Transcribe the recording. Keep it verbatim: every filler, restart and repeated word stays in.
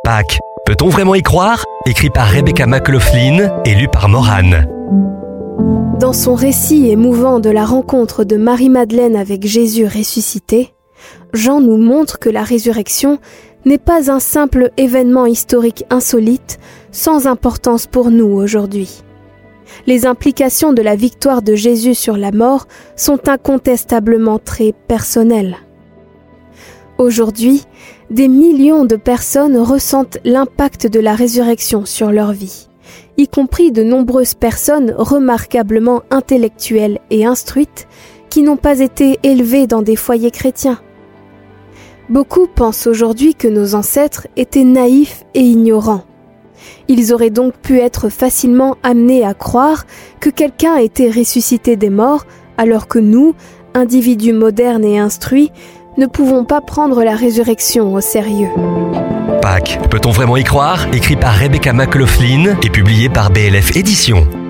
Pâques, peut-on vraiment y croire ? Écrit par Rebecca McLaughlin et lu par Morane. Dans son récit émouvant de la rencontre de Marie-Madeleine avec Jésus ressuscité, Jean nous montre que la résurrection n'est pas un simple événement historique insolite, sans importance pour nous aujourd'hui. Les implications de la victoire de Jésus sur la mort sont incontestablement très personnelles. Aujourd'hui, des millions de personnes ressentent l'impact de la résurrection sur leur vie, y compris de nombreuses personnes remarquablement intellectuelles et instruites qui n'ont pas été élevées dans des foyers chrétiens. Beaucoup pensent aujourd'hui que nos ancêtres étaient naïfs et ignorants. Ils auraient donc pu être facilement amenés à croire que quelqu'un était ressuscité des morts, alors que nous, individus modernes et instruits, ne pouvons pas prendre la résurrection au sérieux. Pâques, peut-on vraiment y croire ? Écrit par Rebecca McLaughlin et publié par B L F Éditions.